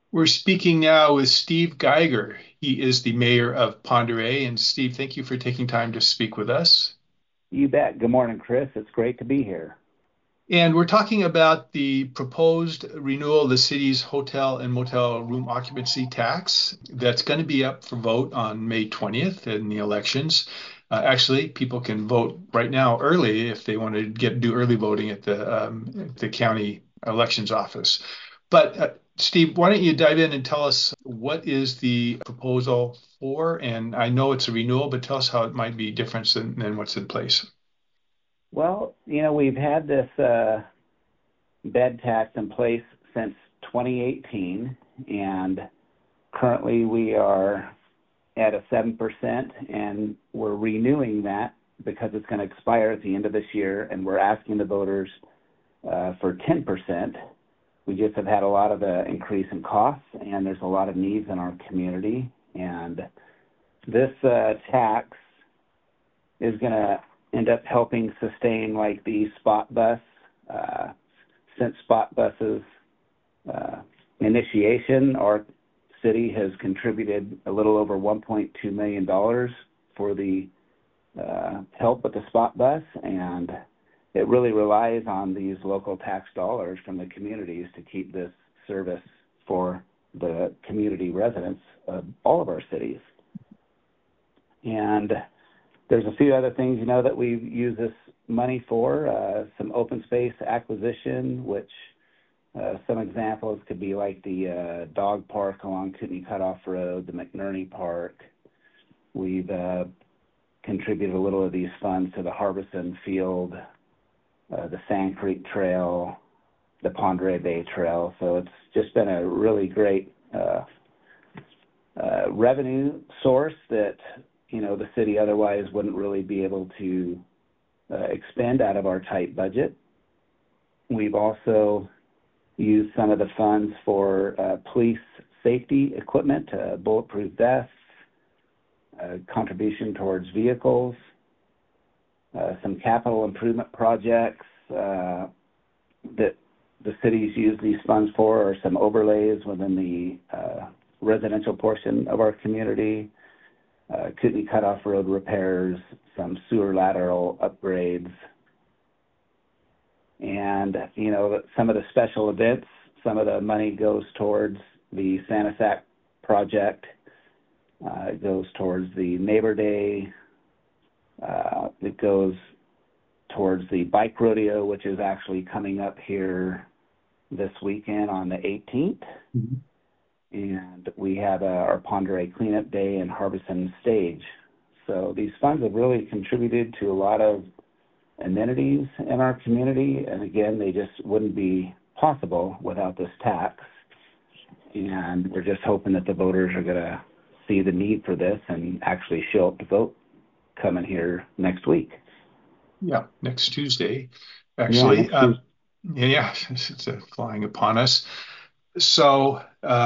We're speaking now with Steve Geiger. He is the mayor of Ponderay. And Steve, thank you for taking time to speak with us. You bet. Good morning, Chris. It's great to be here. And we're talking about the proposed renewal of the city's hotel and motel room occupancy tax that's going to be up for vote on May 20th in the elections. Actually, people can vote right now early if they want to do early voting at the county elections office. But Steve, why don't you dive in and tell us what is the proposal for? And I know it's a renewal, but tell us how it might be different than what's in place. Well, we've had this bed tax in place since 2018, and currently we are at a 7%, and we're renewing that because it's going to expire at the end of this year, and we're asking the voters for 10%. We just have had a lot of increase in costs, and there's a lot of needs in our community, and this tax is going to end up helping sustain like the spot bus. Uh, since spot buses initiation, our city has contributed a little over $1.2 million for the help with the spot bus, and it really relies on these local tax dollars from the communities to keep this service for the community residents of all of our cities. And there's a few other things, that we use this money for, some open space acquisition, which some examples could be like the dog park along Kootenai Cutoff Road, the McNerney Park. We've contributed a little of these funds to the Harbison Field, the Sand Creek Trail, the Ponderay Bay Trail. So it's just been a really great revenue source that the city otherwise wouldn't really be able to expend out of our tight budget. We've also used some of the funds for police safety equipment, bulletproof vests, contribution towards vehicles, some capital improvement projects that the cities use these funds for, or some overlays within the residential portion of our community, Kootenai Cutoff Road repairs, some sewer lateral upgrades, and some of the special events. Some of the money goes towards the Sanisac project. It goes towards the Neighbor Day. It goes towards the bike rodeo, which is actually coming up here this weekend on the 18th. And we have our Ponderay Cleanup Day and Harbison Stage. So these funds have really contributed to a lot of amenities in our community, and again, they just wouldn't be possible without this tax. And we're just hoping that the voters are going to see the need for this and actually show up to vote coming here next week. Yeah, next Tuesday, Yeah, actually. next Tuesday. Yeah, it's flying upon us. So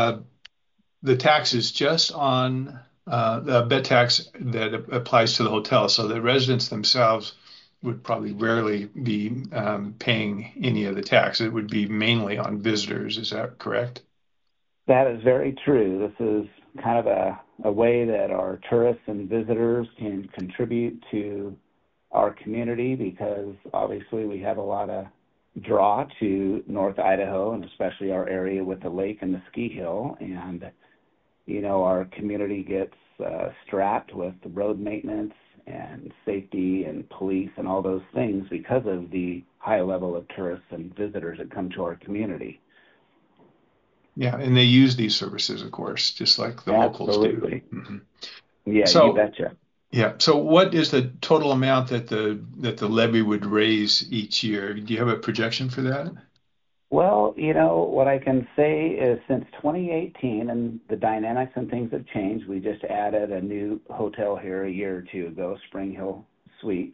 the tax is just on the bed tax that applies to the hotel. So the residents themselves would probably rarely be paying any of the tax. It would be mainly on visitors. Is that correct? That is very true. This is kind of a way that our tourists and visitors can contribute to our community, because obviously we have a lot of draw to North Idaho, and especially our area with the lake and the ski hill. And, our community gets strapped with the road maintenance and safety and police and all those things because of the high level of tourists and visitors that come to our community. Yeah, and they use these services, of course, just like the locals do. Absolutely. Mhm. Yeah, you So, betcha. yeah. So, what is the total amount that the levy would raise each year? Do you have a projection for that? Well, what I can say is since 2018, and the dynamics and things have changed. We just added a new hotel here a year or two ago, Spring Hill Suites.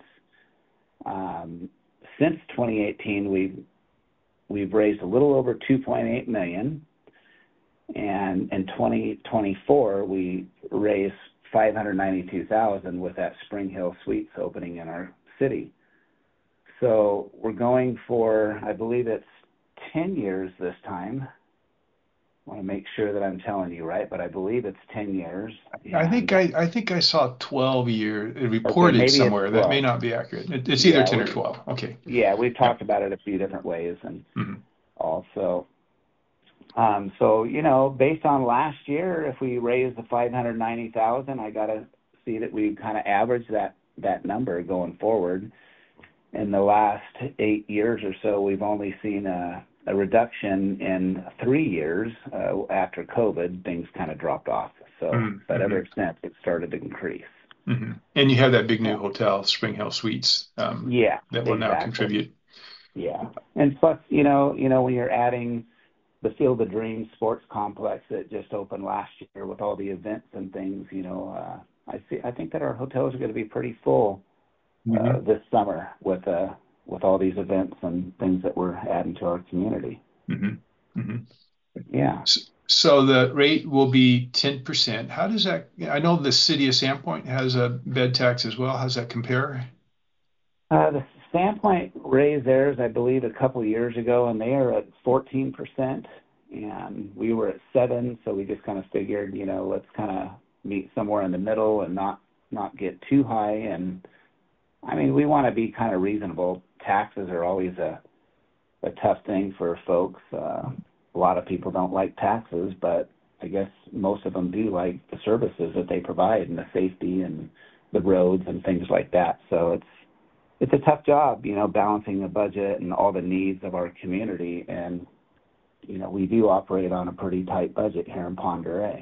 Um, since 2018, we've raised a little over 2.8 million, and in 2024 we raised 592,000 with that Spring Hill Suites opening in our city. So we're going for, I believe it's 10 years this time. want to make sure that I'm telling you right, but I believe it's 10 years. think And I think I saw 12 year okay, reported maybe it's somewhere. That may 12. not be accurate. It's either Yeah, 10 or 12. Okay. we've Yeah. talked about it a few different ways, and Hmm. also, so based on last year, if we raise the 590,000, I got to see that we kind of average that number going forward. In the last 8 years or so, we've only seen a reduction in 3 years. After COVID, things kind of dropped off. So, but Mm-hmm. ever since, it started to increase. Hmm. And you have that big new Yeah, hotel, Spring Hill Suites, yeah, that will now exactly. contribute. Yeah, and plus, when you're adding the Field of Dreams sports complex that just opened last year with all the events and things, I think that our hotels are going to be pretty full Hmm. this summer with all these events and things that we're adding to our community. Hmm. Hmm. Yeah. So the rate will be 10%. How does that, I know the city of Sandpoint has a bed tax as well. How does that compare? The Sandpoint raised theirs, I believe, a couple of years ago, and they are at 14%, and we were at 7, so we just kind of figured, let's kind of meet somewhere in the middle and not get too high. And I mean, we want to be kind of reasonable. Taxes are always a tough thing for folks. A lot of people don't like taxes, but I guess most of them do like the services that they provide and the safety and the roads and things like that. So it's a tough job, balancing the budget and all the needs of our community. And, we do operate on a pretty tight budget here in Pend Oreille.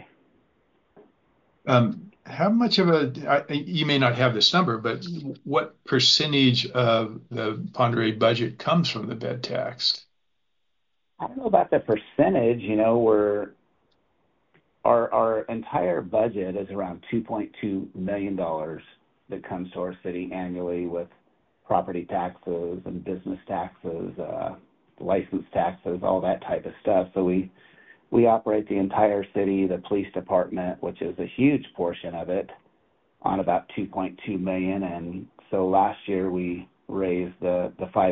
How much of you may not have this number, but what percentage of the Pend Oreille budget comes from the bed tax? I don't know about the percentage, our entire budget is around $2.2 million that comes to our city annually with property taxes and business taxes, license taxes, all that type of stuff. So we operate the entire city, the police department, which is a huge portion of it, on about 2.2 million. And so last year we raised the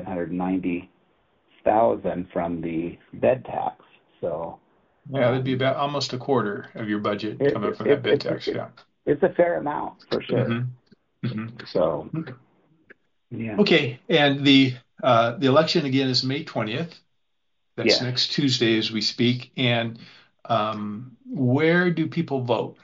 590,000 from the bed tax. So Yeah, that'd be about almost a quarter of your budget it, coming from that it, bed tax. it, Yeah. it's a fair amount for sure. Hmm. Hmm. So yeah, Okay, and the election again is May 20th. That's yes. next Tuesday as we speak. And where do people vote?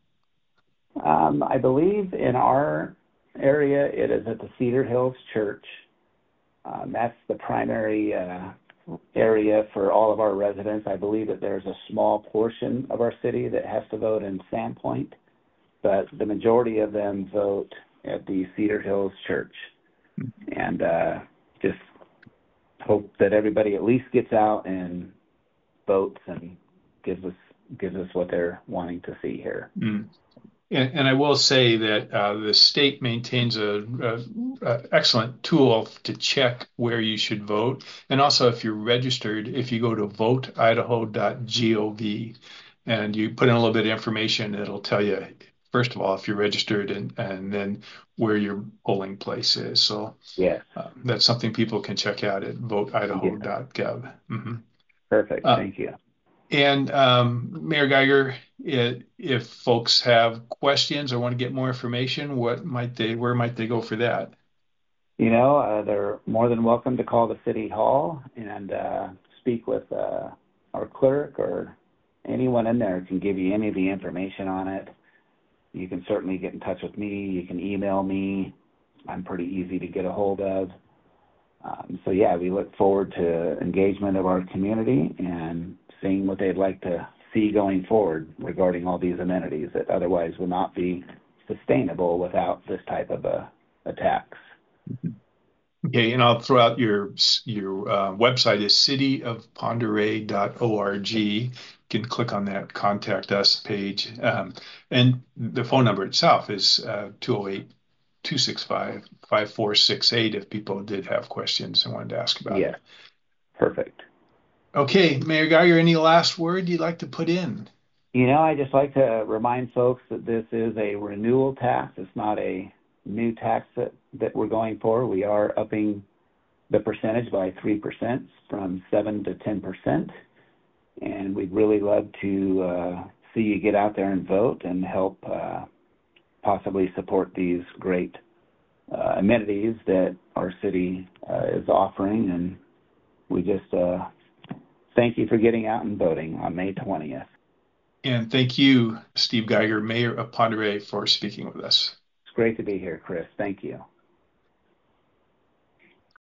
I believe in our area it is at the Cedar Hills Church. That's the primary area for all of our residents. I believe that there's a small portion of our city that has to vote in Sandpoint, but the majority of them vote at the Cedar Hills Church. And just hope that everybody at least gets out and votes and gives us what they're wanting to see here. Mm. And I will say that the state maintains a excellent tool to check where you should vote. And also, if you're registered, if you go to voteidaho.gov and you put in a little bit of information, it'll tell you, first of all, if you're registered and then where your polling place is. So Yes. that's something people can check out at Yeah. voteidaho.gov. Mm-hmm. Perfect. Thank you. And Mayor Geiger, if folks have questions or want to get more information, where might they go for that? They're more than welcome to call the city hall and speak with our clerk, or anyone in there can give you any of the information on it. You can certainly get in touch with me. You can email me. I'm pretty easy to get a hold of. So yeah, we look forward to engagement of our community and seeing what they'd like to see going forward regarding all these amenities that otherwise will not be sustainable without this type of a tax. Okay, and I'll throw out your website is cityofponderay.org. You can click on that contact us page. And the phone number itself is 208-265-5468 if people did have questions and wanted to ask about it. Yeah, perfect. Okay, Mayor Geiger, any last word you'd like to put in? I just like to remind folks that this is a renewal tax. It's not a new tax that we're going for. We are upping the percentage by 3% from 7 to 10%. and we'd really love to see you get out there and vote and help possibly support these great amenities that our city is offering. And we just thank you for getting out and voting on May 20th. And thank you, Steve Geiger, Mayor of Ponderay, for speaking with us. It's great to be here, Chris. Thank you.